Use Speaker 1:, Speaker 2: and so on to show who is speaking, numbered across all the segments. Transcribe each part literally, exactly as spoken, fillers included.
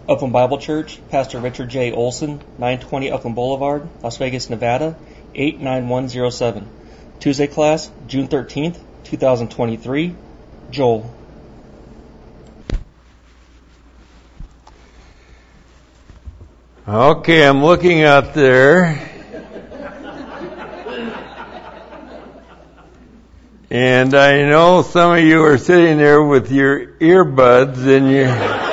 Speaker 1: Upland Bible Church, Pastor Richard J. Olson, nine twenty Upland Boulevard, Las Vegas, Nevada, eight nine one zero seven. Tuesday class, June thirteenth, twenty twenty-three. Joel.
Speaker 2: Okay, I'm looking out there. And I know some of you are sitting there with your earbuds and you're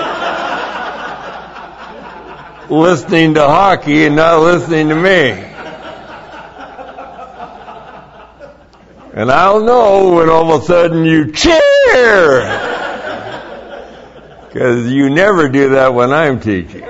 Speaker 2: listening to hockey and not listening to me. And I'll know when all of a sudden you cheer. Because you never do that when I'm teaching.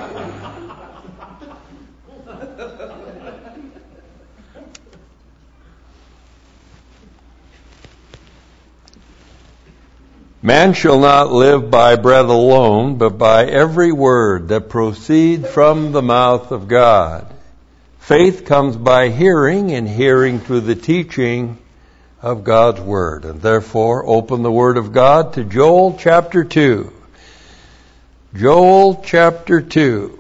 Speaker 2: Man shall not live by bread alone, but by every word that proceeds from the mouth of God. Faith comes by hearing, and hearing through the teaching of God's Word. And therefore, open the Word of God to Joel chapter two. Joel chapter two.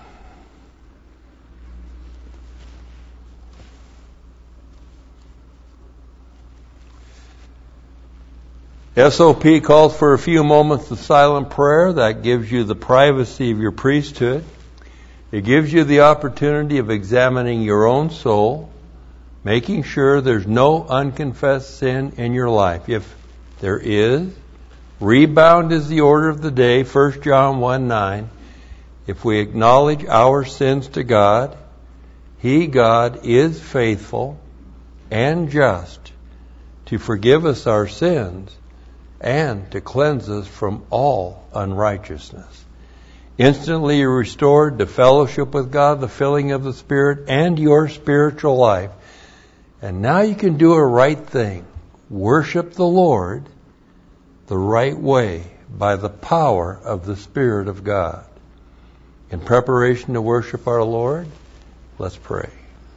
Speaker 2: S O P calls for a few moments of silent prayer. That gives you the privacy of your priesthood. It gives you the opportunity of examining your own soul, making sure there's no unconfessed sin in your life. If there is, rebound is the order of the day, First John one nine. If we acknowledge our sins to God, He, God, is faithful and just to forgive us our sins and to cleanse us from all unrighteousness. Instantly you're restored to fellowship with God, the filling of the Spirit, and your spiritual life. And now you can do a right thing. Worship the Lord the right way by the power of the Spirit of God. In preparation to worship our Lord, let's pray.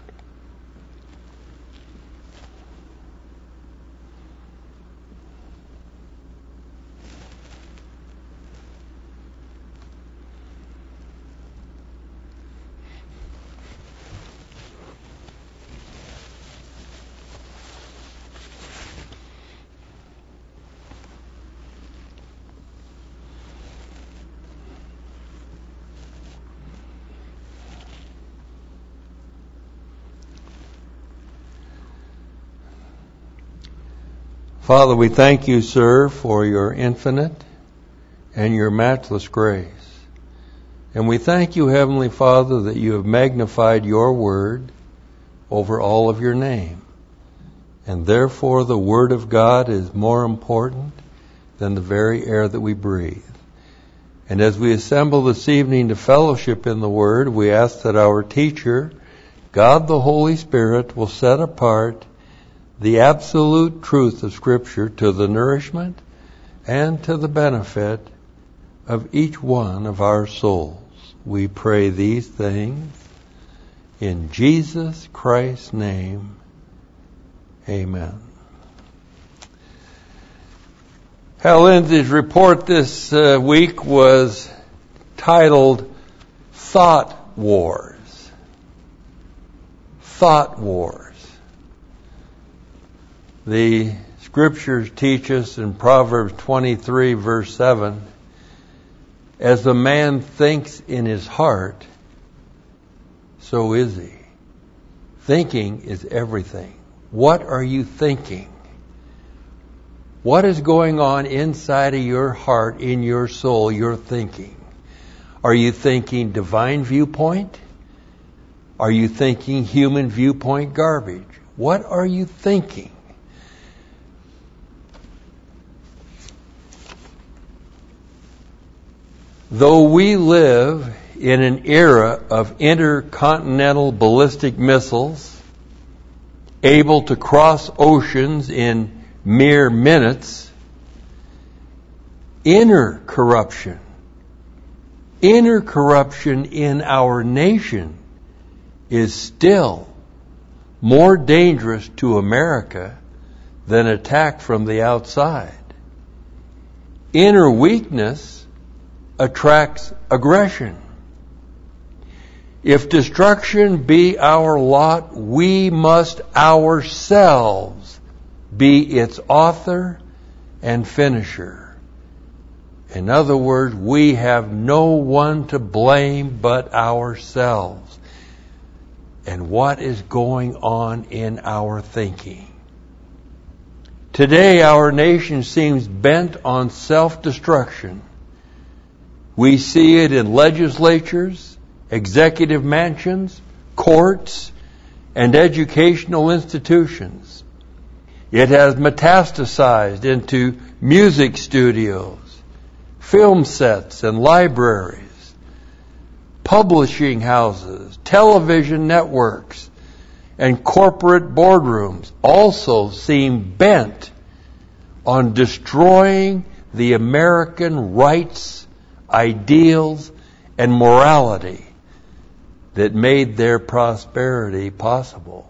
Speaker 2: Father, we thank you, sir, for your infinite and your matchless grace. And we thank you, Heavenly Father, that you have magnified your word over all of your name. And therefore the word of God is more important than the very air that we breathe. And as we assemble this evening to fellowship in the word, we ask that our teacher, God the Holy Spirit, will set apart the absolute truth of Scripture to the nourishment and to the benefit of each one of our souls. We pray these things in Jesus Christ's name. Amen. Hal Lindsey's report this uh, week was titled Thought Wars. Thought Wars. The scriptures teach us in Proverbs twenty-three, verse seven, as a man thinks in his heart, so is he. Thinking is everything. What are you thinking? What is going on inside of your heart, in your soul, your thinking? Are you thinking divine viewpoint? Are you thinking human viewpoint garbage? What are you thinking? Though we live in an era of intercontinental ballistic missiles, able to cross oceans in mere minutes, inner corruption, inner corruption in our nation is still more dangerous to America than attack from the outside. Inner weakness attracts aggression. If destruction be our lot, we must ourselves be its author and finisher. In other words, we have no one to blame but ourselves and what is going on in our thinking. Today, our nation seems bent on self-destruction. We see it in legislatures, executive mansions, courts, and educational institutions. It has metastasized into music studios, film sets and libraries, publishing houses, television networks, and corporate boardrooms also seem bent on destroying the American rights, ideals, and morality that made their prosperity possible.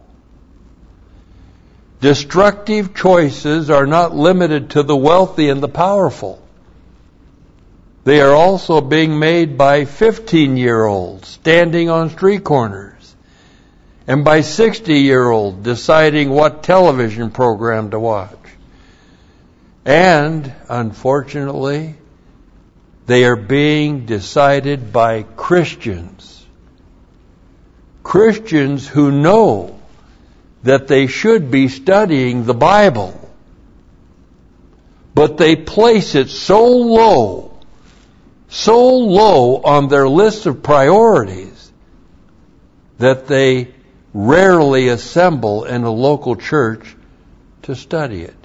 Speaker 2: Destructive choices are not limited to the wealthy and the powerful. They are also being made by fifteen-year-olds standing on street corners and by sixty-year-olds deciding what television program to watch. And, unfortunately, they are being decided by Christians. Christians who know that they should be studying the Bible, but they place it so low, so low on their list of priorities that they rarely assemble in a local church to study it.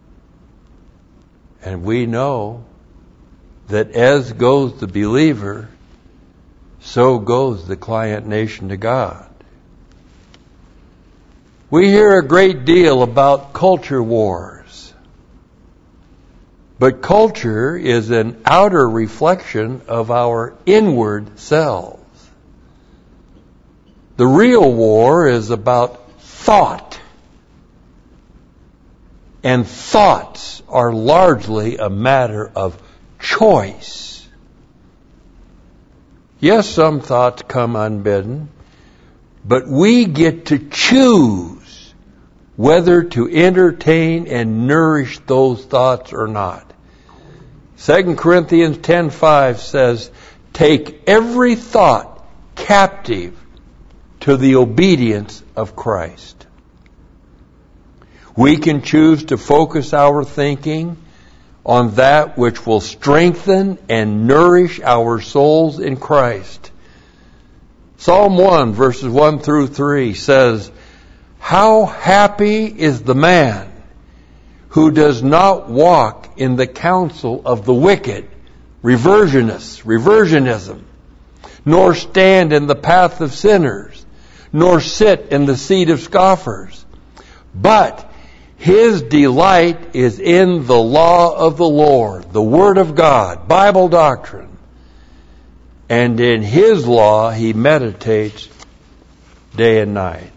Speaker 2: And we know that as goes the believer, so goes the client nation to God. We hear a great deal about culture wars. But culture is an outer reflection of our inward selves. The real war is about thought. And thoughts are largely a matter of choice. Yes, some thoughts come unbidden, but we get to choose whether to entertain and nourish those thoughts or not. Second Corinthians ten five says, "Take every thought captive to the obedience of Christ." We can choose to focus our thinking on that which will strengthen and nourish our souls in Christ. Psalm one, verses one through three says, "How happy is the man who does not walk in the counsel of the wicked," reversionists, reversionism, "nor stand in the path of sinners, nor sit in the seat of scoffers. But his delight is in the law of the Lord," the Word of God, Bible doctrine. "And in his law he meditates day and night.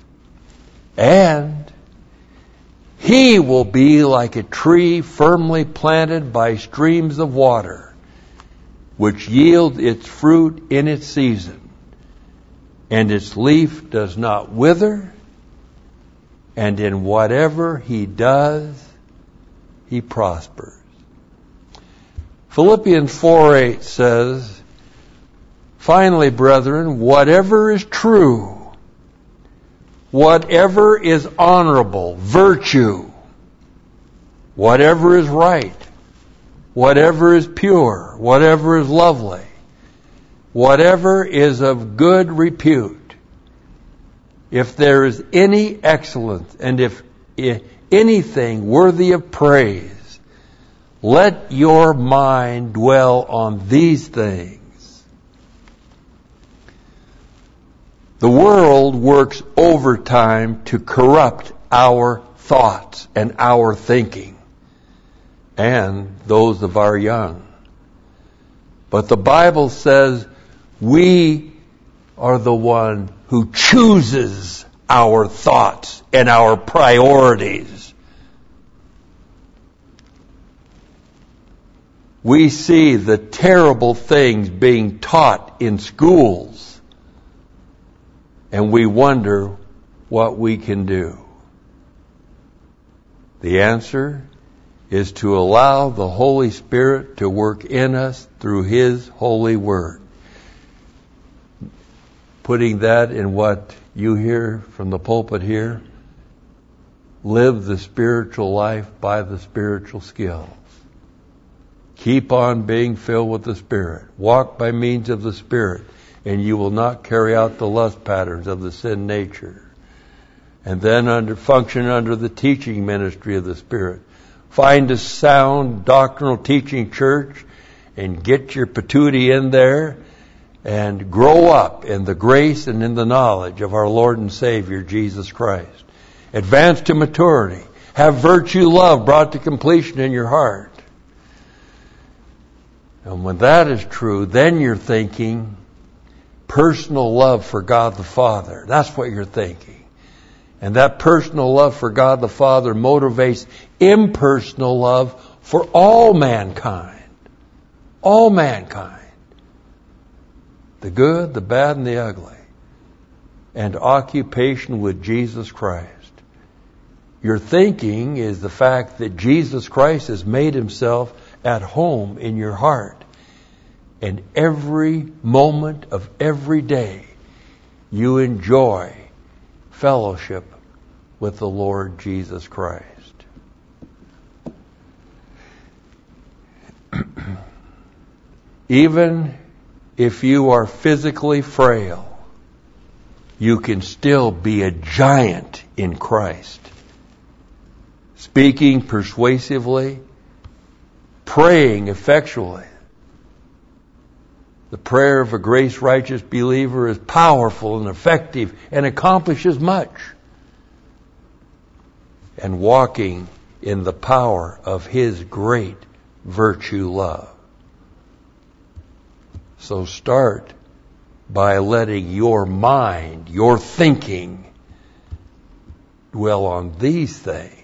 Speaker 2: And he will be like a tree firmly planted by streams of water, which yields its fruit in its season, and its leaf does not wither, and in whatever he does, he prospers." Philippians four eight says, "Finally, brethren, whatever is true, whatever is honorable, virtue, whatever is right, whatever is pure, whatever is lovely, whatever is of good repute, if there is any excellence, and if, if anything worthy of praise, let your mind dwell on these things." The world works overtime to corrupt our thoughts and our thinking, and those of our young. But the Bible says we are the one who chooses our thoughts and our priorities. We see the terrible things being taught in schools, and we wonder what we can do. The answer is to allow the Holy Spirit to work in us through His holy word. Putting that in what you hear from the pulpit here, live the spiritual life by the spiritual skills. Keep on being filled with the Spirit. Walk by means of the Spirit, and you will not carry out the lust patterns of the sin nature. And then under function under the teaching ministry of the Spirit. Find a sound doctrinal teaching church and get your patootie in there and grow up in the grace and in the knowledge of our Lord and Savior, Jesus Christ. Advance to maturity. Have virtue love brought to completion in your heart. And when that is true, then you're thinking personal love for God the Father. That's what you're thinking. And that personal love for God the Father motivates impersonal love for all mankind. All mankind. The good, the bad, and the ugly. And occupation with Jesus Christ. Your thinking is the fact that Jesus Christ has made Himself at home in your heart. And every moment of every day you enjoy fellowship with the Lord Jesus Christ. Even if you are physically frail, you can still be a giant in Christ. Speaking persuasively, praying effectually. The prayer of a grace-righteous believer is powerful and effective and accomplishes much. And walking in the power of His great virtue love. So start by letting your mind, your thinking, dwell on these things.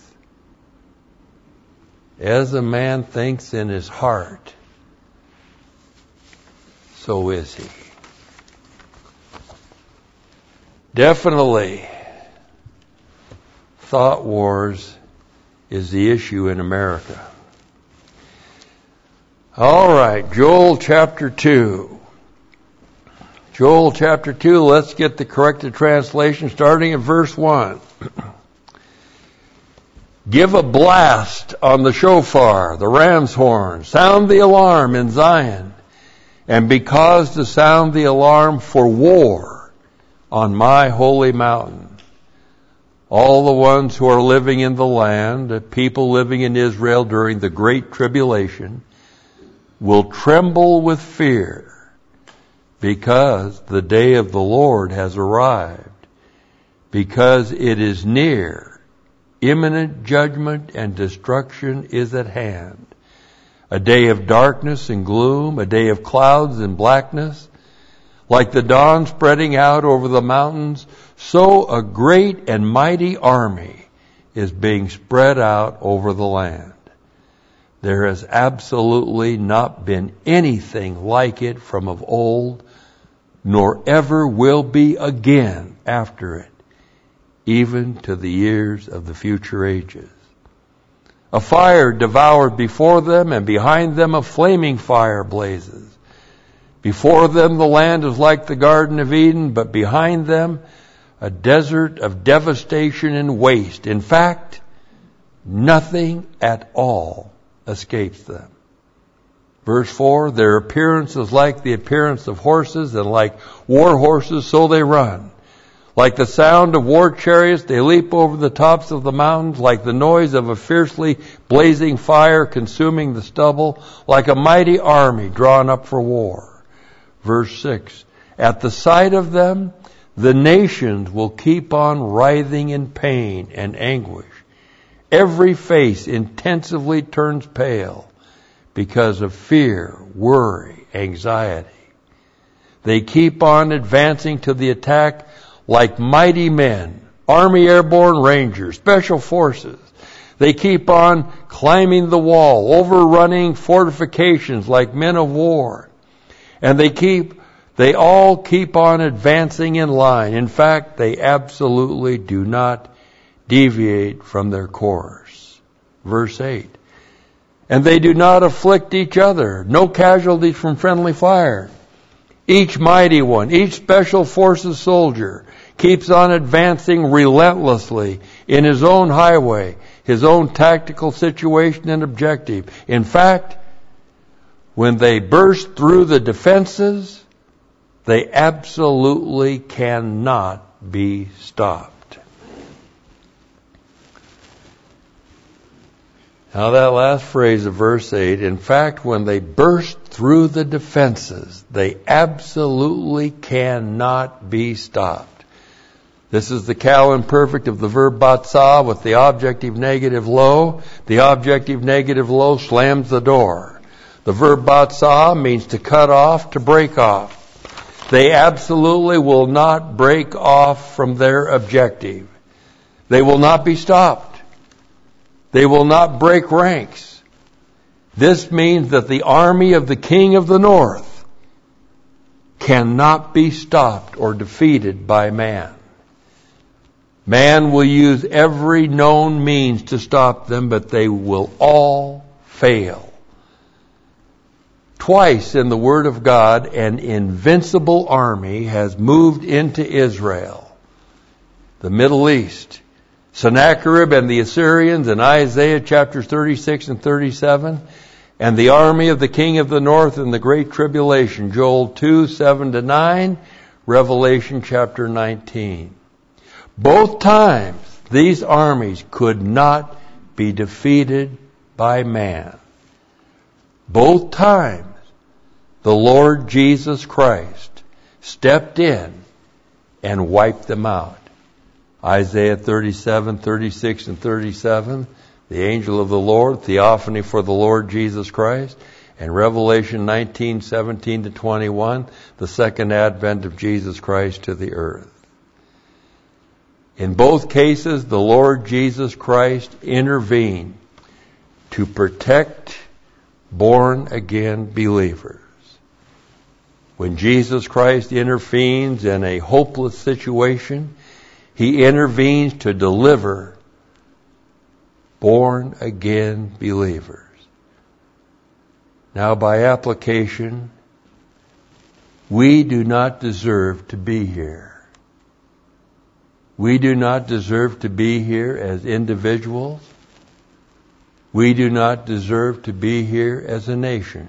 Speaker 2: As a man thinks in his heart, so is he. Definitely, thought wars is the issue in America. All right, Joel chapter two. Joel chapter two, let's get the corrected translation starting at verse one. Give a blast on the shofar, the ram's horn. Sound the alarm in Zion. And because to sound the alarm for war on my holy mountain. All the ones who are living in the land, the people living in Israel during the great tribulation, will tremble with fear because the day of the Lord has arrived, because it is near. Imminent judgment and destruction is at hand. A day of darkness and gloom, a day of clouds and blackness. Like the dawn spreading out over the mountains, so a great and mighty army is being spread out over the land. There has absolutely not been anything like it from of old, nor ever will be again after it, even to the years of the future ages. A fire devoured before them, and behind them a flaming fire blazes. Before them the land is like the Garden of Eden, but behind them a desert of devastation and waste. In fact, nothing at all escapes them. Verse four, their appearance is like the appearance of horses, and like war horses so they run. Like the sound of war chariots, they leap over the tops of the mountains, like the noise of a fiercely blazing fire consuming the stubble, like a mighty army drawn up for war. Verse six, at the sight of them, the nations will keep on writhing in pain and anguish. Every face intensively turns pale because of fear, worry, anxiety. They keep on advancing to the attack like mighty men, Army Airborne Rangers, Special Forces. They keep on climbing the wall, overrunning fortifications like men of war. And they keep, they all keep on advancing in line. In fact, they absolutely do not deviate from their course. Verse eight. And they do not afflict each other. No casualties from friendly fire. Each mighty one, each special forces soldier keeps on advancing relentlessly in his own highway, his own tactical situation and objective. In fact, when they burst through the defenses, they absolutely cannot be stopped. Now that last phrase of verse eight, in fact, when they burst through the defenses, they absolutely cannot be stopped. This is the cal imperfect of the verb batzah with the objective negative lo. The objective negative lo slams the door. The verb batzah means to cut off, to break off. They absolutely will not break off from their objective. They will not be stopped. They will not break ranks. This means that the army of the King of the North cannot be stopped or defeated by man. Man will use every known means to stop them, but they will all fail. Twice in the Word of God, an invincible army has moved into Israel, the Middle East. Sennacherib and the Assyrians in Isaiah chapters thirty-six and thirty-seven, and the army of the King of the North in the Great Tribulation, Joel two, seven to nine, Revelation chapter nineteen. Both times, these armies could not be defeated by man. Both times, the Lord Jesus Christ stepped in and wiped them out. Isaiah thirty-seven, thirty-six, and thirty-seven, the angel of the Lord, theophany for the Lord Jesus Christ, and Revelation nineteen, seventeen to twenty-one, the second advent of Jesus Christ to the earth. In both cases, the Lord Jesus Christ intervened to protect born-again believers. When Jesus Christ intervenes in a hopeless situation, He intervenes to deliver born-again believers. Now, by application, we do not deserve to be here. We do not deserve to be here as individuals. We do not deserve to be here as a nation.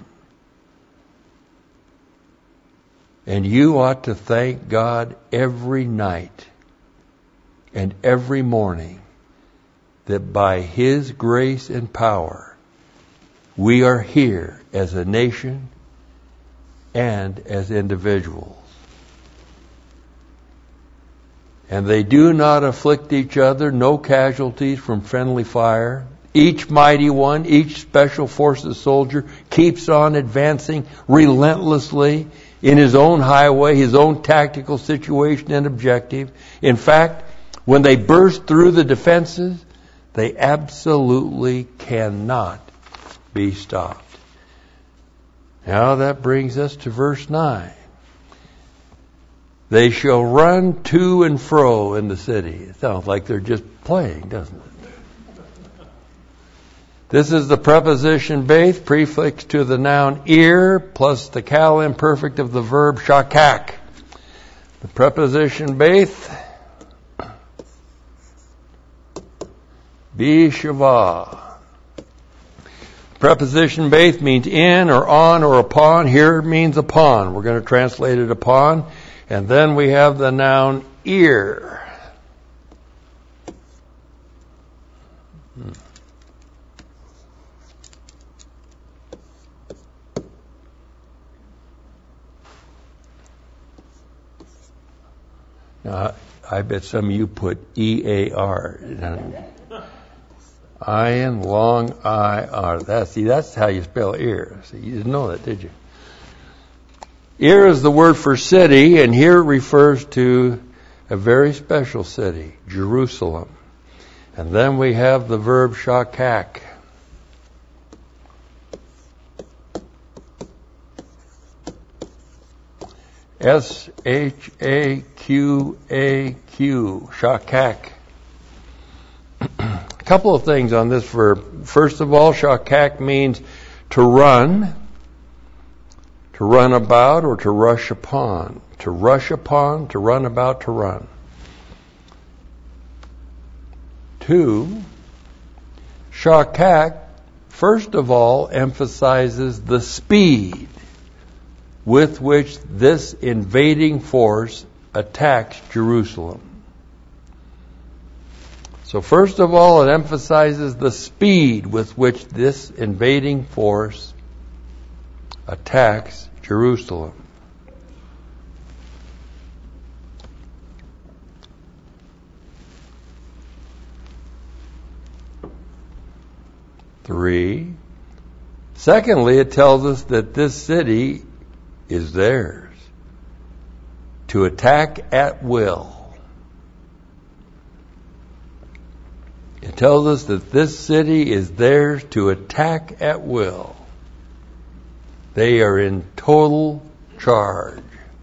Speaker 2: And you ought to thank God every night and every morning that by His grace and power, we are here as a nation and as individuals. And they do not afflict each other, no casualties from friendly fire. Each mighty one, each special forces soldier keeps on advancing relentlessly in his own highway, his own tactical situation and objective. In fact, when they burst through the defenses, they absolutely cannot be stopped. Now that brings us to verse nine. They shall run to and fro in the city. It sounds like they're just playing, doesn't it? This is the preposition beth, prefix to the noun ear, plus the cal imperfect of the verb shakak. The preposition beth, bishava. Preposition beth means in or on or upon. Here it means upon. We're going to translate it upon. And then we have the noun ear. Hmm. Now, I bet some of you put E A R. Iron, long I R. That's, see, that's how you spell ear. See, you didn't know that, did you? Ear is the word for city, and here it refers to a very special city, Jerusalem. And then we have the verb shakak. S H A Q A Q, shakak. A couple of things on this verb. First of all, shakak means to run, to run about, or to rush upon. To rush upon, to run about, to run. Two, shakak, first of all, emphasizes the speed with which this invading force attacks Jerusalem. So first of all, it emphasizes the speed with which this invading force attacks Jerusalem. Three. Secondly, it tells us that this city is theirs to attack at will. It tells us that this city is theirs to attack at will. They are in total charge.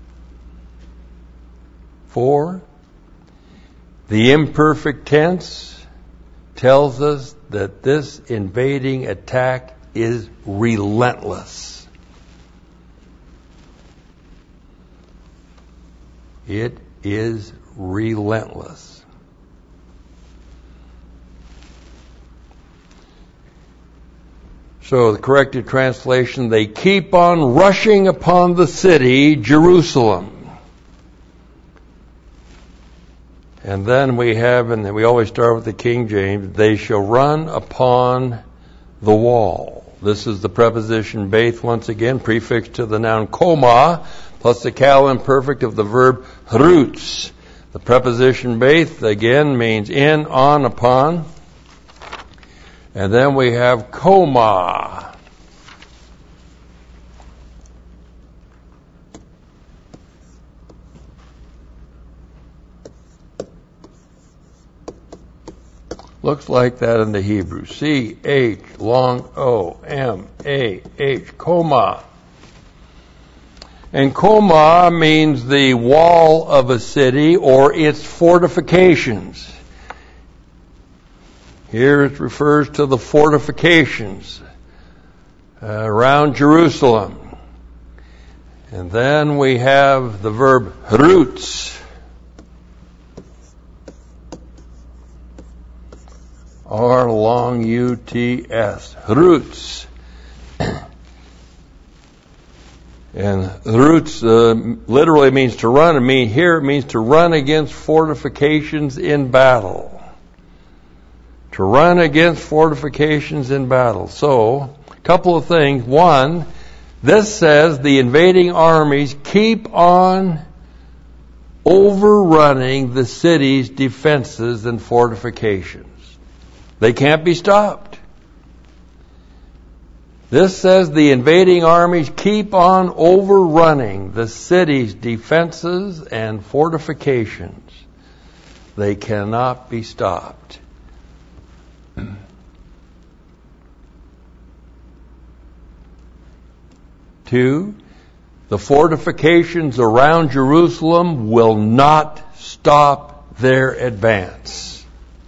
Speaker 2: Four, the imperfect tense tells us that this invading attack is relentless. It is relentless. So the corrected translation, they keep on rushing upon the city, Jerusalem. And then we have, and we always start with the King James, they shall run upon the wall. This is the preposition Beth once again, prefixed to the noun koma, plus the cal imperfect of the verb roots. The preposition Beth again means in, on, upon. And then we have koma. Looks like that in the Hebrew. C H long O M A H, koma. And koma means the wall of a city or its fortifications. Here it refers to the fortifications uh, around Jerusalem. And then we have the verb roots. R long U T S. Roots. And roots uh, literally means to run. I mean, here it means to run against fortifications in battle. To run against fortifications in battle. So, a couple of things. One, this says the invading armies keep on overrunning the city's defenses and fortifications. They can't be stopped. This says the invading armies keep on overrunning the city's defenses and fortifications. They cannot be stopped. Two, the fortifications around Jerusalem will not stop their advance.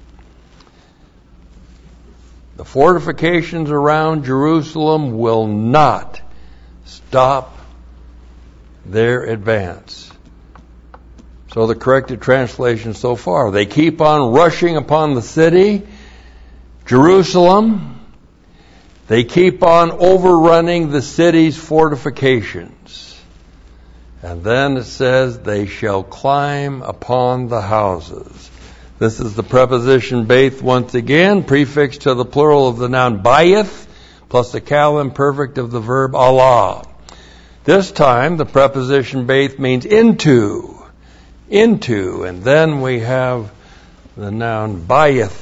Speaker 2: The fortifications around Jerusalem will not stop their advance. So the corrected translation so far, they keep on rushing upon the city, Jerusalem. They keep on overrunning the city's fortifications. And then it says, they shall climb upon the houses. This is the preposition Beth once again, prefixed to the plural of the noun bayith, plus the cal imperfect of the verb Allah. This time, the preposition Beth means into, into, and then we have the noun bayith.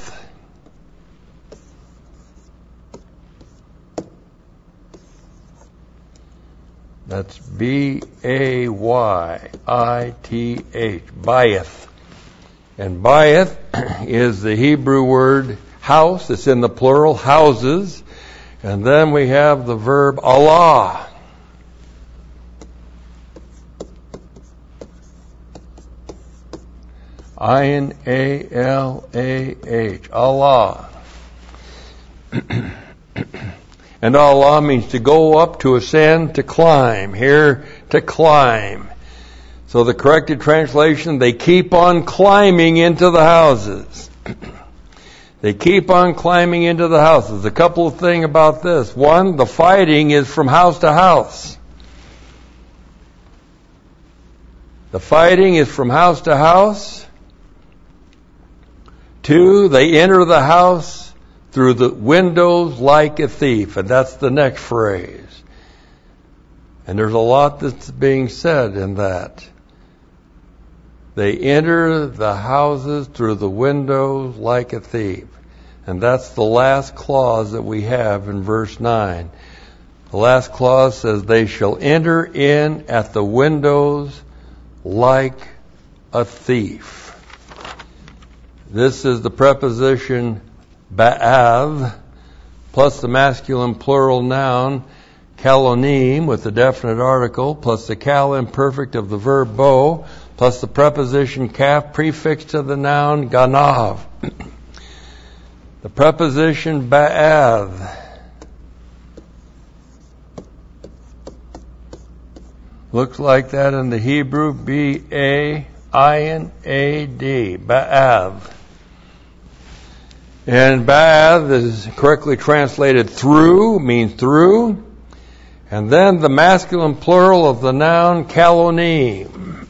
Speaker 2: That's B A Y I T H, bayith. And bayith is the Hebrew word house. It's in the plural, houses. And then we have the verb Allah. I N A L A H. Allah. And Allah means to go up, to ascend, to climb. Here, to climb. So the corrected translation, they keep on climbing into the houses. They keep on climbing into the houses. A couple of things about this. One, the fighting is from house to house. The fighting is from house to house. Two, they enter the house through the windows like a thief. And that's the next phrase. And there's a lot that's being said in that. They enter the houses through the windows like a thief. And that's the last clause that we have in verse nine. The last clause says, they shall enter in at the windows like a thief. This is the preposition ba'av plus the masculine plural noun kalonim with the definite article plus the kal imperfect of the verb bo plus the preposition kaf prefixed to the noun ganav. The preposition ba'av looks like that in the Hebrew, B A I N A D, ba'av. And ba'av is correctly translated through, means through. And then the masculine plural of the noun kalonim.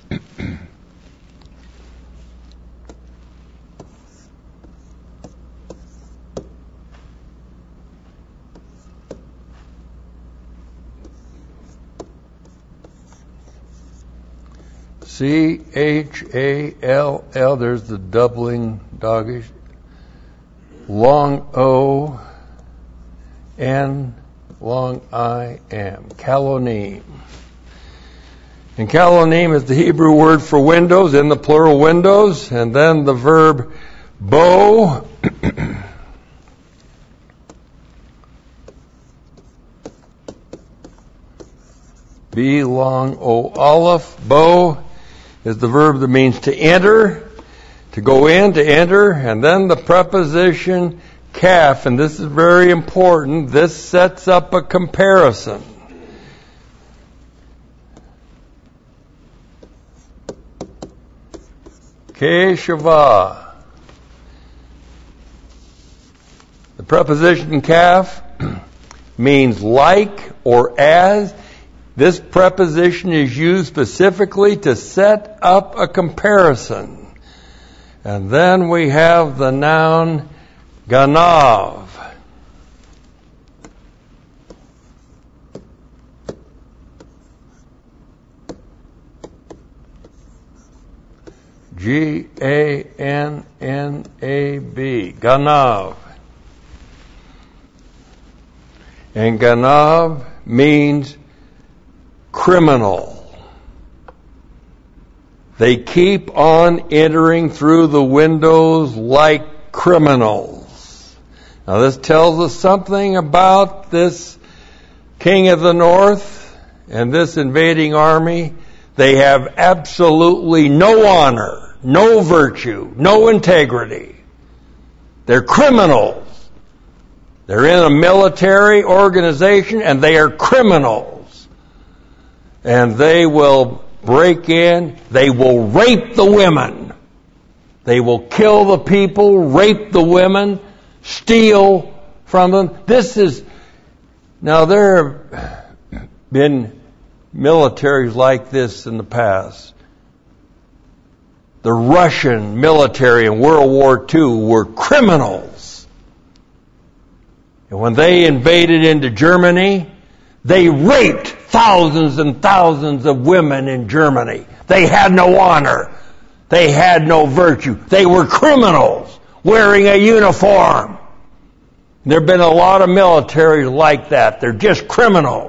Speaker 2: C H A L L, there's the doubling doggish. Long O, N, long I, M. Kalonim. And kalonim is the Hebrew word for windows, in the plural windows. And then the verb bo. B, long O, aleph. Bo is the verb that means to enter, to go in, to enter, and then the preposition kaf, and this is very important, this sets up a comparison. Keshava. The preposition kaf means like or as. This preposition is used specifically to set up a comparison. And then we have the noun ganav. G A N N A B. Ganav. And ganav means criminal. They keep on entering through the windows like criminals. Now this tells us something about this king of the north and this invading army. They have absolutely no honor, no virtue, no integrity. They're criminals. They're in a military organization and they are criminals. And they will break in, they will rape the women. They will kill the people, rape the women, steal from them. This is, now there have been militaries like this in the past. The Russian military in World War Two were criminals. And when they invaded into Germany, they raped thousands and thousands of women in Germany. They had no honor. They had no virtue. They were criminals wearing a uniform. There have been a lot of militaries like that. They're just criminals.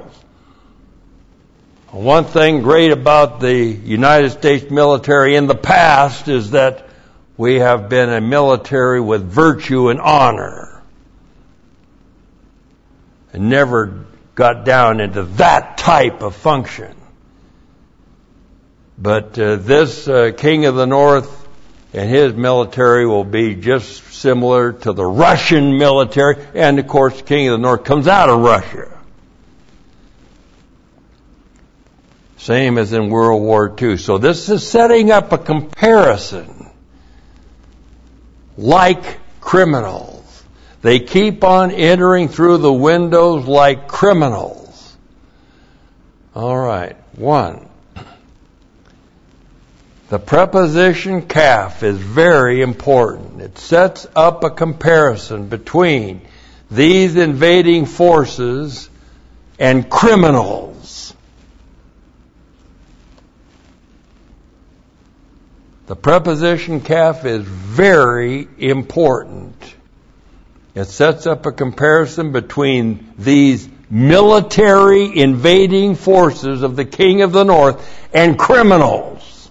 Speaker 2: One thing great about the United States military in the past is that We have been a military with virtue and honor, and never got down into that type of function. But uh, this uh, King of the North and his military will be just similar to the Russian military. And, of course, the King of the North comes out of Russia. Same as in World War Two. So this is setting up a comparison like criminals. They keep on entering through the windows like criminals. All right. One. The preposition kaf is very important. It sets up a comparison between these invading forces and criminals. The preposition kaf is very important. It sets up a comparison between these military invading forces of the King of the North and criminals.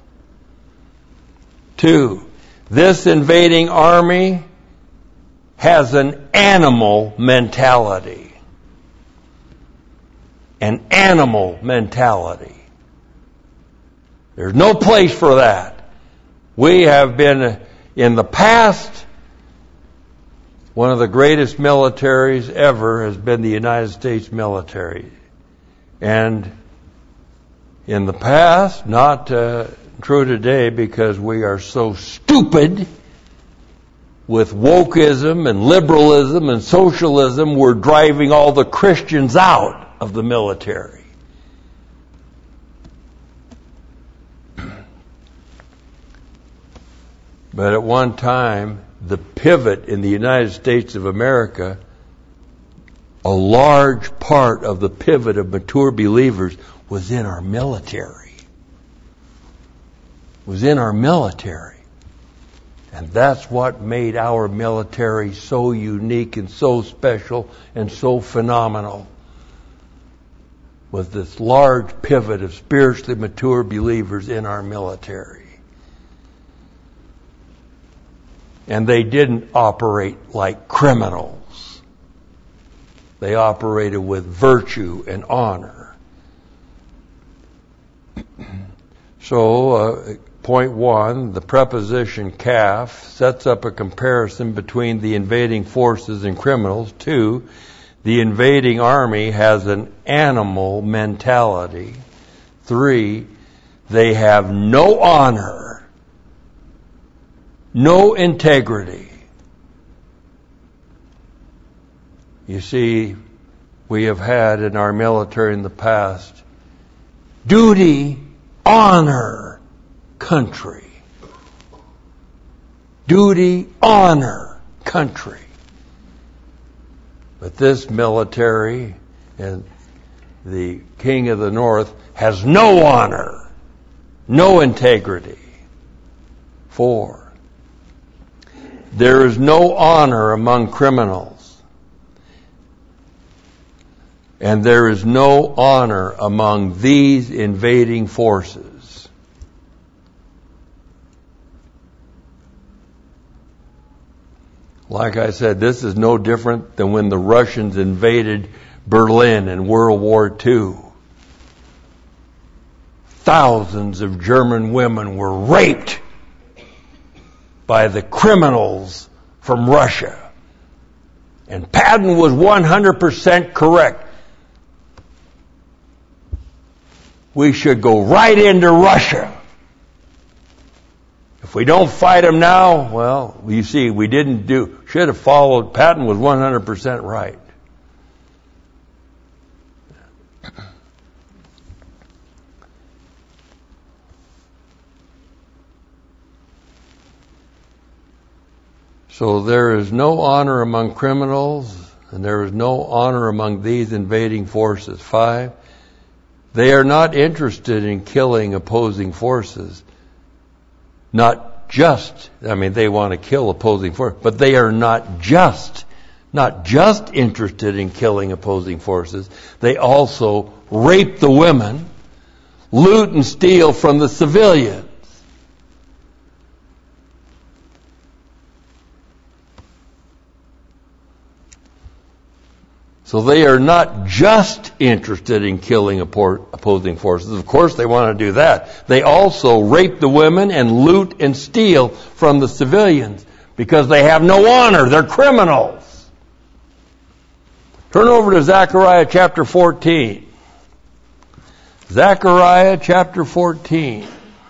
Speaker 2: Two, this invading army has an animal mentality. An animal mentality. There's no place for that. We have been, in the past, one of the greatest militaries ever has been the United States military. And in the past, not uh, true today, because we are so stupid with wokeism and liberalism and socialism, we're driving all the Christians out of the military. But at one time, the pivot in the United States of America, a large part of the pivot of mature believers was in our military. Was in our military. And that's what made our military so unique and so special and so phenomenal. Was this large pivot of spiritually mature believers in our military. And they didn't operate like criminals. They operated with virtue and honor. So, uh, point one, the preposition kaf sets up a comparison between the invading forces and criminals. Two, the invading army has an animal mentality. Three, they have no honor. No integrity. You see, we have had in our military in the past duty, honor, country. Duty, honor, country. But this military and the King of the North has no honor, no integrity. Four. There is no honor among criminals. And there is no honor among these invading forces. Like I said, this is no different than when the Russians invaded Berlin in World War Two. Thousands of German women were raped by the criminals from Russia. And Patton was one hundred percent correct. We should go right into Russia. If we don't fight them now, well, you see, we didn't do, should have followed, Patton was one hundred percent right. So there is no honor among criminals, and there is no honor among these invading forces. Five, they are not interested in killing opposing forces. Not just, I mean, they want to kill opposing forces, but they are not just, not just interested in killing opposing forces. They also rape the women, loot and steal from the civilians. So they are not just interested in killing opposing forces. Of course they want to do that. They also rape the women and loot and steal from the civilians because they have no honor. They're criminals. Turn over to Zechariah chapter fourteen. Zechariah chapter fourteen.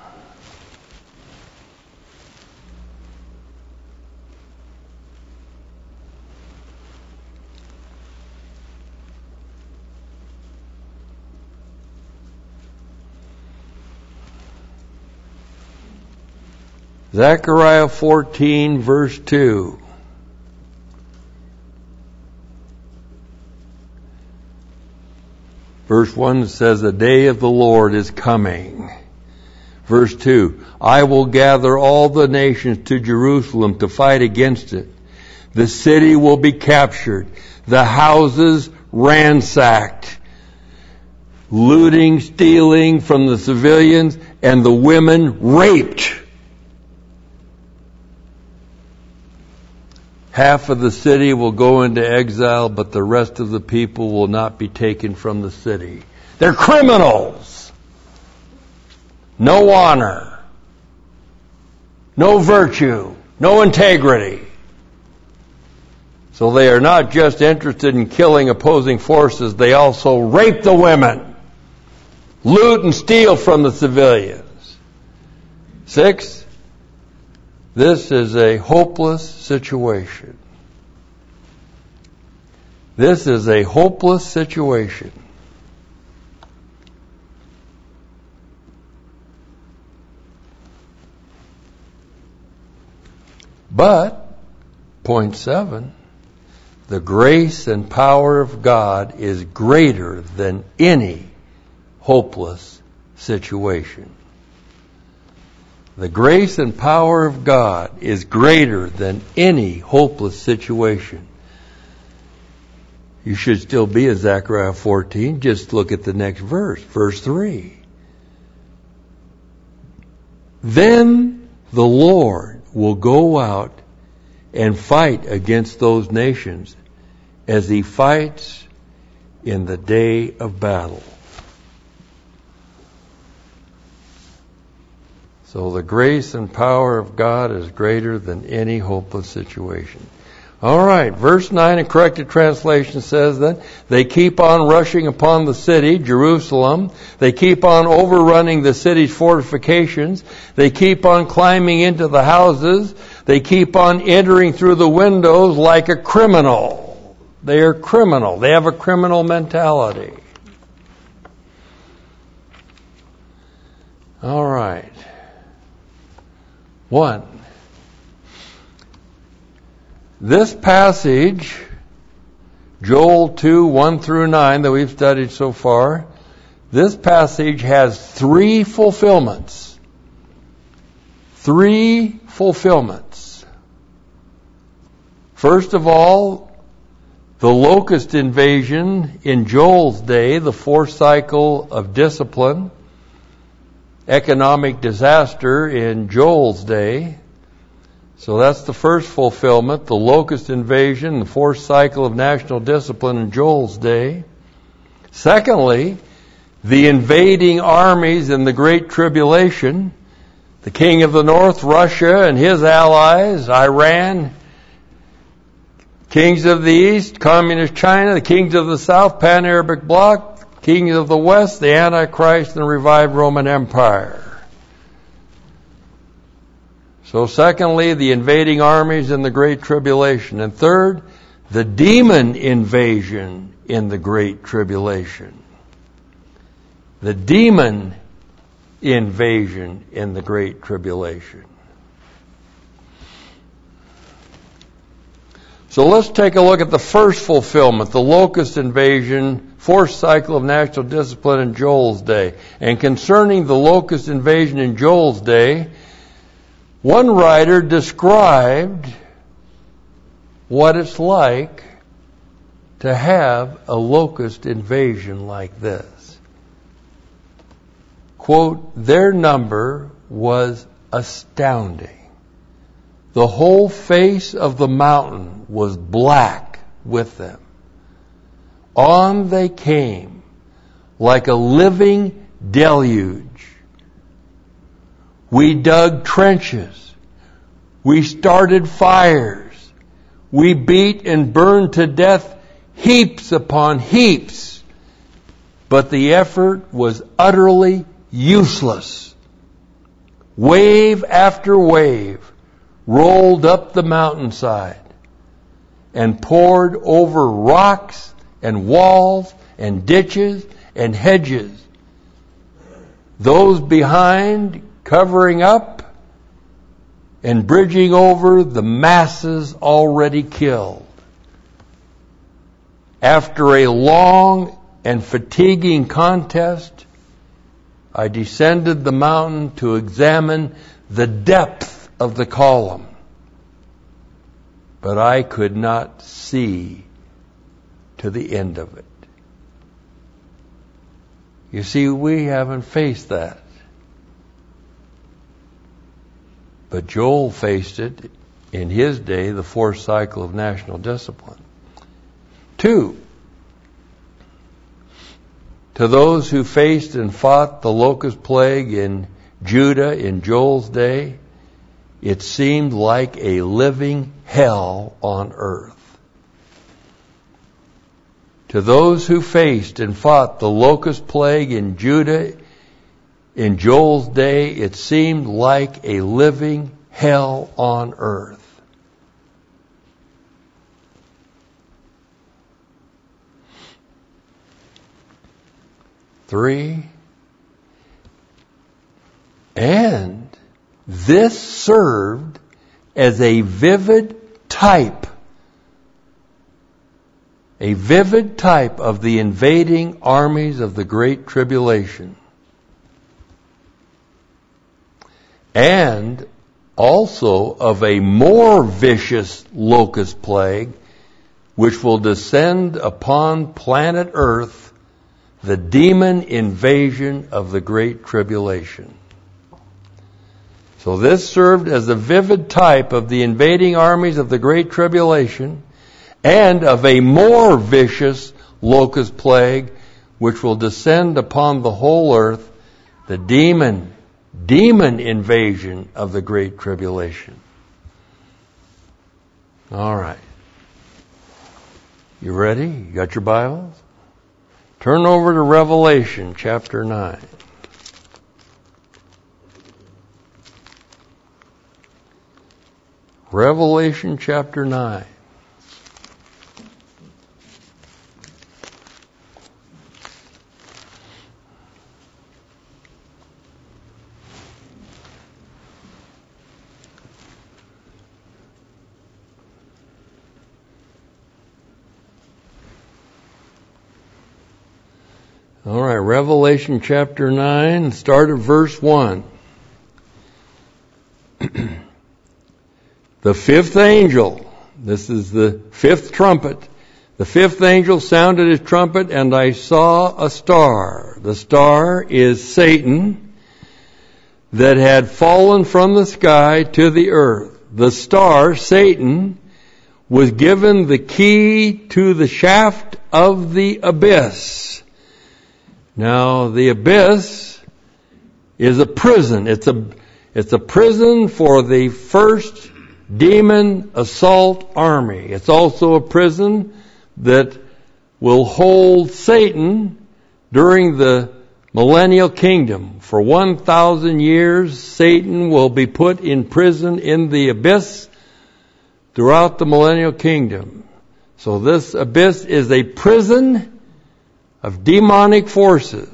Speaker 2: Zechariah fourteen, verse two. Verse one says, the day of the Lord is coming. Verse two, I will gather all the nations to Jerusalem to fight against it. The city will be captured, the houses ransacked, looting, stealing from the civilians, and the women raped. Half of the city will go into exile, but the rest of the people will not be taken from the city. They're criminals. No honor. No virtue. No integrity. So they are not just interested in killing opposing forces, they also rape the women, loot and steal from the civilians. Six, this is a hopeless situation. This is a hopeless situation. But, point seven, the grace and power of God is greater than any hopeless situation. The grace and power of God is greater than any hopeless situation. You should still be in Zechariah fourteen. Just look at the next verse, verse three. Then the Lord will go out and fight against those nations as he fights in the day of battle. So the grace and power of God is greater than any hopeless situation. All right, verse nine in corrected translation says that they keep on rushing upon the city, Jerusalem. They keep on overrunning the city's fortifications. They keep on climbing into the houses. They keep on entering through the windows like a criminal. They are criminal. They have a criminal mentality. All right. One, this passage, Joel two, one through nine, that we've studied so far, this passage has three fulfillments. Three fulfillments. First of all, the locust invasion in Joel's day, the fourth cycle of discipline, economic disaster in Joel's day. So that's the first fulfillment, the locust invasion, the fourth cycle of national discipline in Joel's day. Secondly, the invading armies in the Great Tribulation, the king of the north, Russia, and his allies, Iran, kings of the east, communist China, the kings of the south, Pan-Arabic bloc, kings of the west, the Antichrist, and the revived Roman Empire. So secondly, the invading armies in the Great Tribulation. And third, the demon invasion in the Great Tribulation. The demon invasion in the Great Tribulation. So let's take a look at the first fulfillment, the locust invasion, fourth cycle of national discipline in Joel's day. And concerning the locust invasion in Joel's day, one writer described what it's like to have a locust invasion like this. Quote, their number was astounding. The whole face of the mountain was black with them. On they came like a living deluge. We dug trenches. We started fires. We beat and burned to death heaps upon heaps. But the effort was utterly useless. Wave after wave rolled up the mountainside and poured over rocks and walls and ditches and hedges. Those behind covering up and bridging over the masses already killed. After a long and fatiguing contest, I descended the mountain to examine the depth of the column. But I could not see to the end of it. You see, we haven't faced that. But Joel faced it in his day, the fourth cycle of national discipline. Two, to those who faced and fought the locust plague in Judah in Joel's day, it seemed like a living hell on earth. To those who faced and fought the locust plague in Judah in Joel's day, it seemed like a living hell on earth. Three, and this served as a vivid type, a vivid type of the invading armies of the Great Tribulation. And also of a more vicious locust plague, which will descend upon planet Earth, the demon invasion of the Great Tribulation. So this served as a vivid type of the invading armies of the Great Tribulation and of a more vicious locust plague, which will descend upon the whole earth, the demon, demon invasion of the Great Tribulation. All right. You ready? You got your Bibles? Turn over to Revelation chapter nine. Revelation chapter nine. All right, Revelation chapter nine, start at verse one. The fifth angel, this is the fifth trumpet, the fifth angel sounded his trumpet, and I saw a star. The star is Satan, that had fallen from the sky to the earth. The star, Satan, was given the key to the shaft of the abyss. Now, the abyss is a prison. It's a, it's a prison for the first demon assault army. It's also a prison that will hold Satan during the millennial kingdom. For one thousand years, Satan will be put in prison in the abyss throughout the millennial kingdom. So this abyss is a prison of demonic forces.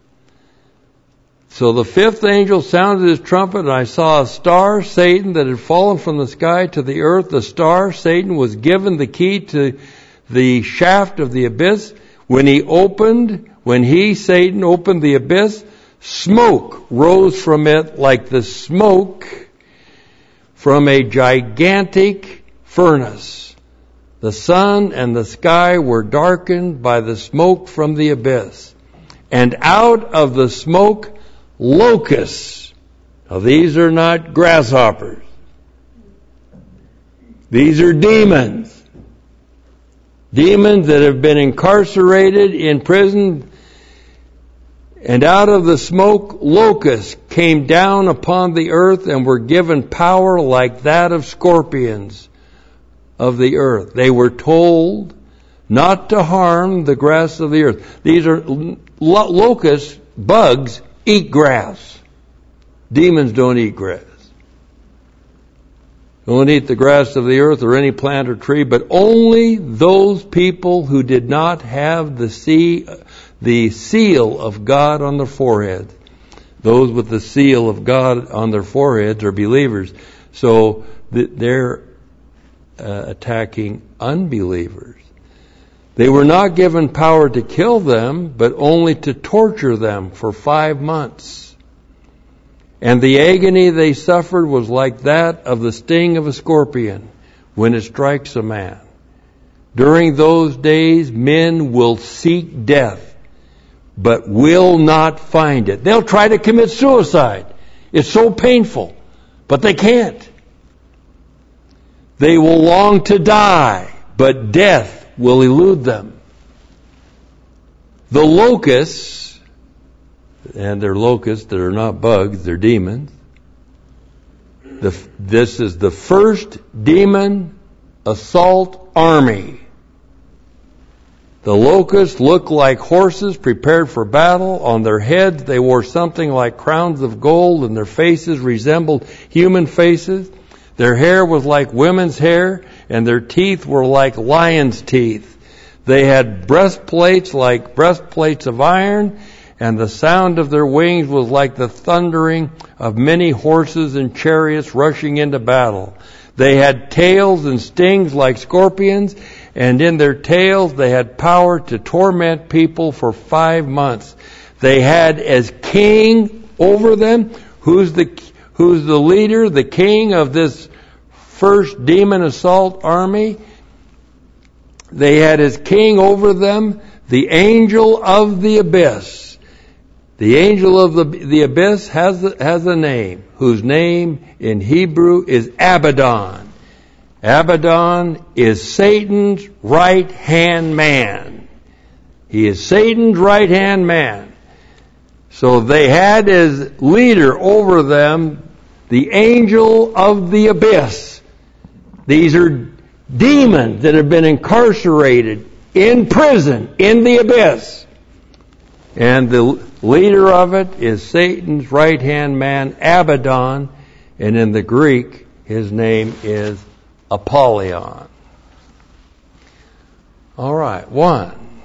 Speaker 2: So the fifth angel sounded his trumpet, and I saw a star, Satan, that had fallen from the sky to the earth. The star, Satan, was given the key to the shaft of the abyss. When he opened, when he, Satan, opened the abyss, smoke rose from it like the smoke from a gigantic furnace. The sun and the sky were darkened by the smoke from the abyss. And out of the smoke, locusts. Now these are not grasshoppers. These are demons. Demons that have been incarcerated in prison, and out of the smoke locusts came down upon the earth and were given power like that of scorpions of the earth. They were told not to harm the grass of the earth. These are lo- locusts, bugs, eat grass. Demons don't eat grass. Don't eat the grass of the earth or any plant or tree, but only those people who did not have the sea, the seal of God on their forehead. Those with the seal of God on their foreheads are believers. So they're uh, attacking unbelievers. They were not given power to kill them, but only to torture them for five months. And the agony they suffered was like that of the sting of a scorpion when it strikes a man. During those days, men will seek death, but will not find it. They'll try to commit suicide. It's so painful, but they can't. They will long to die, but death will elude them. The locusts, and they're locusts that are not bugs, they're demons. The, this is the first demon assault army. The locusts looked like horses prepared for battle. On their heads they wore something like crowns of gold, and their faces resembled human faces. Their hair was like women's hair, and their teeth were like lions' teeth. They had breastplates like breastplates of iron, and the sound of their wings was like the thundering of many horses and chariots rushing into battle. They had tails and stings like scorpions, and in their tails they had power to torment people for five months. They had as king over them, who's the, who's the leader, the king of this first demon assault army. They had as king over them the angel of the abyss. The angel of the, the abyss has, has a name, whose name in Hebrew is Abaddon. Abaddon is Satan's right-hand man. He is Satan's right-hand man. So they had as leader over them the angel of the abyss. These are demons that have been incarcerated in prison, in the abyss. And the leader of it is Satan's right-hand man, Abaddon, and in the Greek, his name is Apollyon. All right, one.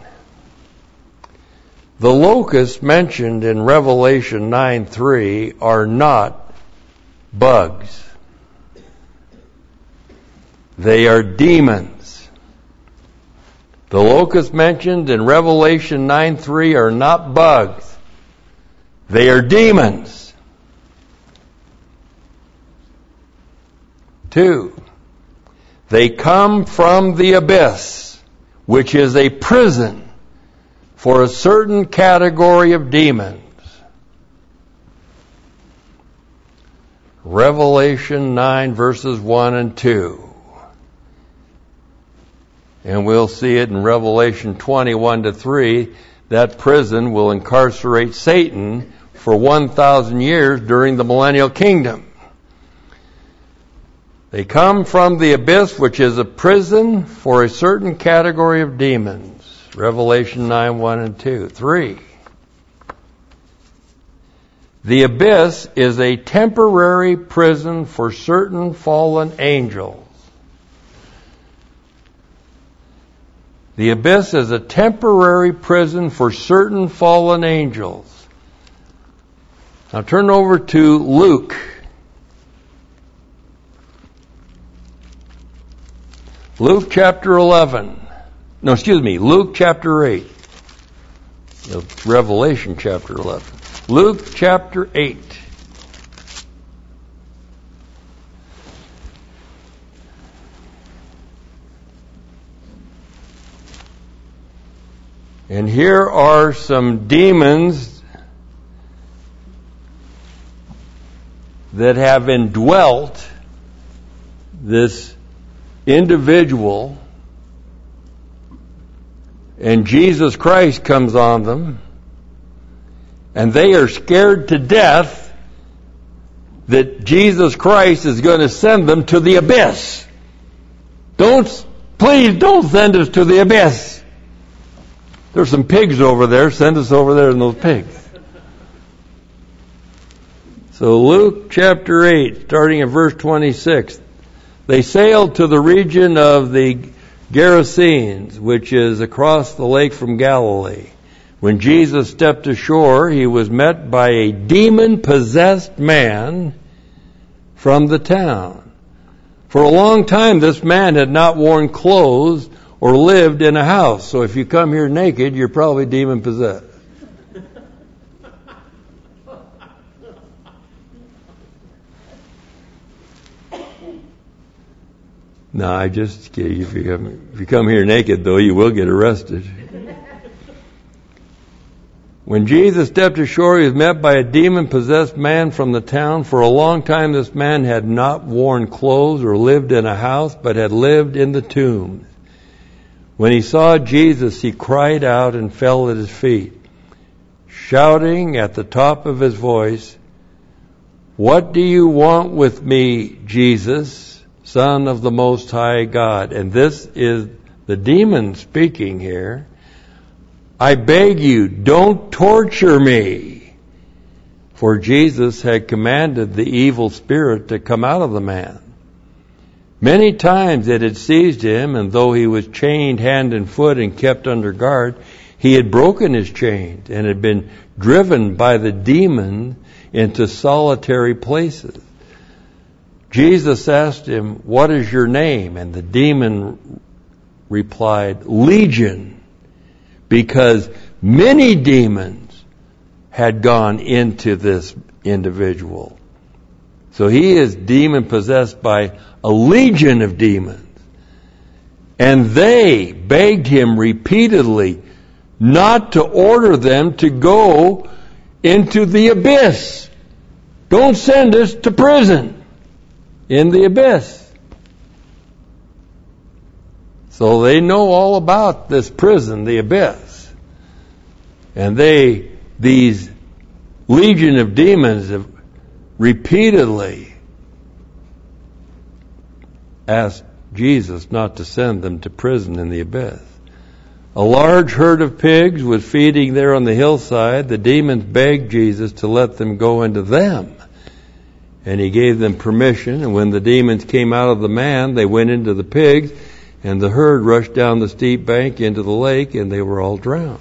Speaker 2: The locusts mentioned in Revelation nine three are not bugs. They are demons. The locusts mentioned in Revelation nine three are not bugs. They are demons. Two, they come from the abyss, which is a prison for a certain category of demons. Revelation nine verses one and two. And we'll see it in Revelation twenty-one to three. That prison will incarcerate Satan for one thousand years during the millennial kingdom. They come from the abyss, which is a prison for a certain category of demons. Revelation nine, one and two. Three. The abyss is a temporary prison for certain fallen angels. The abyss is a temporary prison for certain fallen angels. Now turn over to Luke. Luke chapter eleven. No, excuse me, Luke chapter eight. No, Revelation chapter eleven. Luke chapter eight. And here are some demons that have indwelt this individual and Jesus Christ comes on them, and they are scared to death that Jesus Christ is going to send them to the abyss. Don't, please don't send us to the abyss. There's some pigs over there. Send us over there in those pigs. So Luke chapter eight, starting at verse twenty-six. They sailed to the region of the Gerasenes, which is across the lake from Galilee. When Jesus stepped ashore, he was met by a demon-possessed man from the town. For a long time, this man had not worn clothes or lived in a house. So if you come here naked, you're probably demon-possessed. No, I just kid you. If you come, if you come here naked, though, you will get arrested. When Jesus stepped ashore, he was met by a demon-possessed man from the town. For a long time, this man had not worn clothes or lived in a house, but had lived in the tombs. When he saw Jesus, he cried out and fell at his feet, shouting at the top of his voice, "What do you want with me, Jesus, Son of the Most High God?" And this is the demon speaking here. "I beg you, don't torture me." For Jesus had commanded the evil spirit to come out of the man. Many times it had seized him, and though he was chained hand and foot and kept under guard, he had broken his chains and had been driven by the demon into solitary places. Jesus asked him, "What is your name?" And the demon replied, "Legion," because many demons had gone into this individual. So he is demon-possessed by a legion of demons. And they begged him repeatedly not to order them to go into the abyss. Don't send us to prison in the abyss. So they know all about this prison, the abyss. And they, these legion of demons have repeatedly asked Jesus not to send them to prison in the abyss. A large herd of pigs was feeding there on the hillside. The demons begged Jesus to let them go into them. And he gave them permission. And when the demons came out of the man, they went into the pigs. And the herd rushed down the steep bank into the lake, and they were all drowned.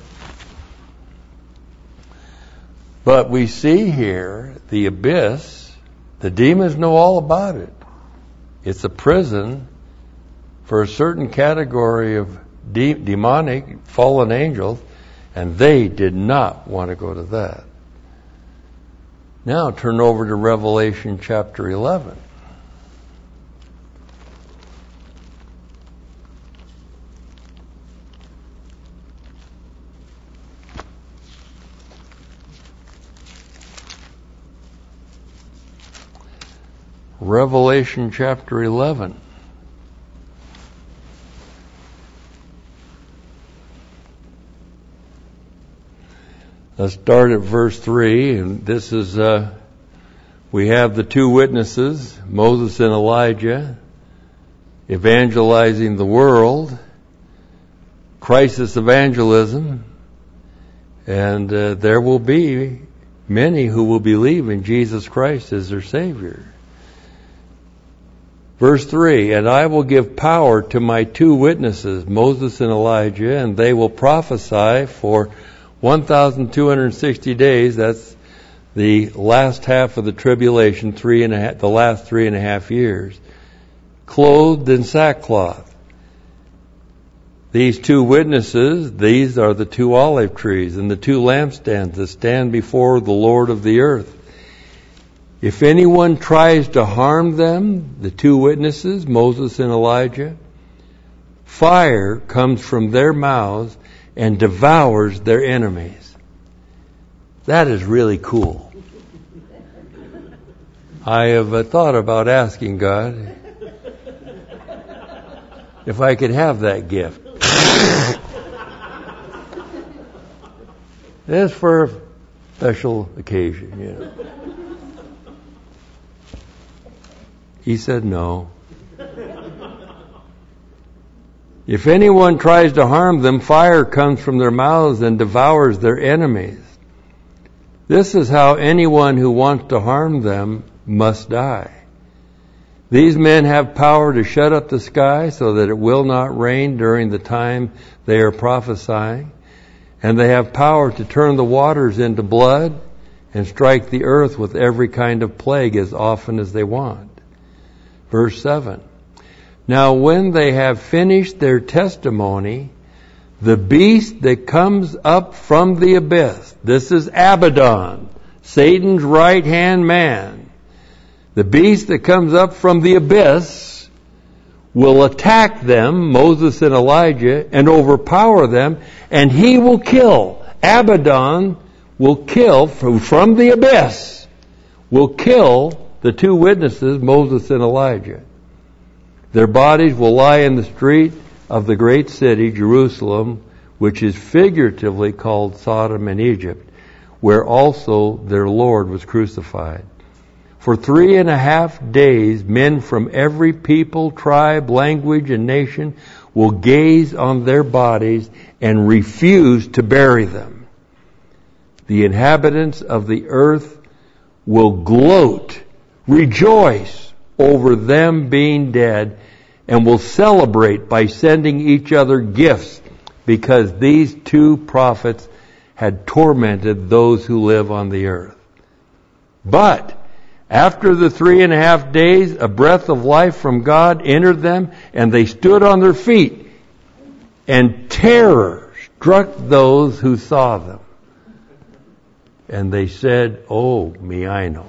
Speaker 2: But we see here the abyss. The demons know all about it. It's a prison for a certain category of de- demonic fallen angels, and they did not want to go to that. Now turn over to Revelation chapter eleven. Revelation chapter eleven. Let's start at verse three, and this is, uh, we have the two witnesses, Moses and Elijah, evangelizing the world, crisis evangelism, and uh, there will be many who will believe in Jesus Christ as their Savior. Verse three, "And I will give power to my two witnesses, Moses and Elijah, and they will prophesy for one thousand two hundred sixty days." That's the last half of the tribulation, three and a half, the last three and a half years, clothed in sackcloth. These two witnesses, these are the two olive trees and the two lampstands that stand before the Lord of the earth. If anyone tries to harm them, the two witnesses, Moses and Elijah, fire comes from their mouths and devours their enemies. That is really cool. I have uh, thought about asking God if I could have that gift. This is for a special occasion, you know. He said no. If anyone tries to harm them, fire comes from their mouths and devours their enemies. This is how anyone who wants to harm them must die. These men have power to shut up the sky so that it will not rain during the time they are prophesying, and they have power to turn the waters into blood and strike the earth with every kind of plague as often as they want. Verse seven. Now when they have finished their testimony, the beast that comes up from the abyss, this is Abaddon, Satan's right-hand man. The beast that comes up from the abyss will attack them, Moses and Elijah, and overpower them, and he will kill. Abaddon will kill from, from the abyss, will kill the two witnesses, Moses and Elijah. Their bodies will lie in the street of the great city, Jerusalem, which is figuratively called Sodom and Egypt, where also their Lord was crucified. For three and a half days, men from every people, tribe, language, and nation will gaze on their bodies and refuse to bury them. The inhabitants of the earth will gloat, rejoice over them being dead, and will celebrate by sending each other gifts, because these two prophets had tormented those who live on the earth. But after the three and a half days, a breath of life from God entered them, and they stood on their feet, and terror struck those who saw them. And they said, "Oh, me, I know."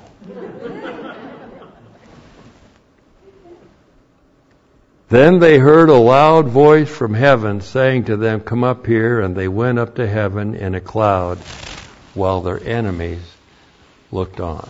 Speaker 2: Then they heard a loud voice from heaven saying to them, "Come up here." And they went up to heaven in a cloud while their enemies looked on.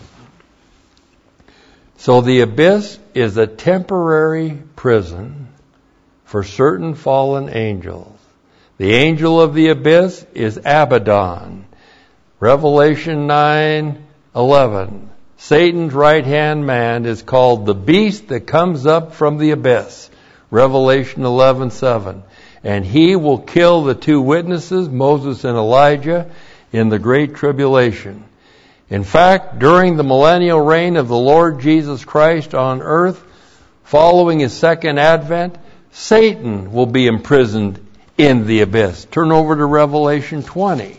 Speaker 2: So the abyss is a temporary prison for certain fallen angels. The angel of the abyss is Abaddon. Revelation nine eleven. Satan's right-hand man is called the beast that comes up from the abyss. Revelation eleven seven. And he will kill the two witnesses, Moses and Elijah, in the great tribulation. In fact, during the millennial reign of the Lord Jesus Christ on earth, following his second advent, Satan will be imprisoned in the abyss. Turn over to Revelation twenty.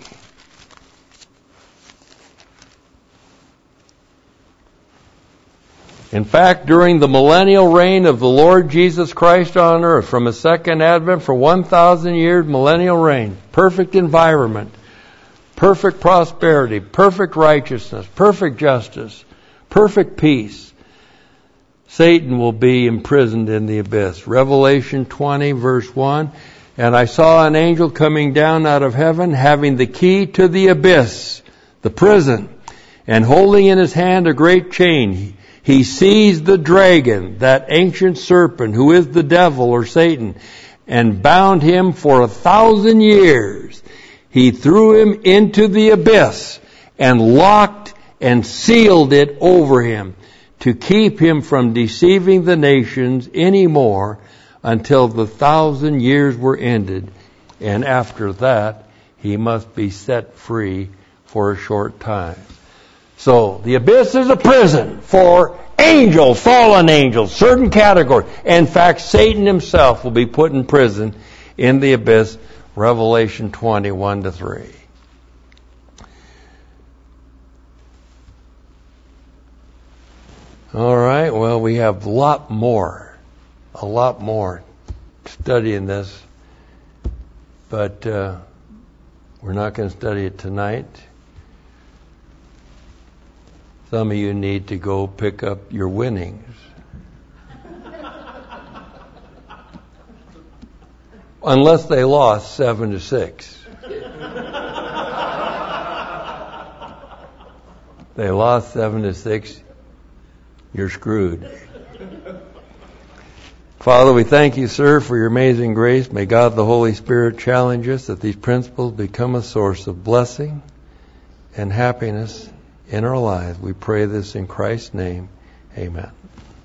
Speaker 2: In fact, during the millennial reign of the Lord Jesus Christ on earth, from his second advent for one thousand years, millennial reign, perfect environment, perfect prosperity, perfect righteousness, perfect justice, perfect peace, Satan will be imprisoned in the abyss. Revelation twenty, verse one, and I saw an angel coming down out of heaven, having the key to the abyss, the prison, and holding in his hand a great chain. He seized the dragon, that ancient serpent, who is the devil or Satan, and bound him for a thousand years. He threw him into the abyss and locked and sealed it over him to keep him from deceiving the nations any more until the thousand years were ended. And after that, he must be set free for a short time. So, the abyss is a prison for angels, fallen angels, certain categories. In fact, Satan himself will be put in prison in the abyss, Revelation twenty, one to three. All right, well, we have a lot more, a lot more studying this, but uh, we're not going to study it tonight. Some of you need to go pick up your winnings. Unless they lost seven to six. They lost seven to six. You're screwed. Father, we thank you, sir, for your amazing grace. May God the Holy Spirit challenge us that these principles become a source of blessing, and happiness in our lives. We pray this in Christ's name. Amen.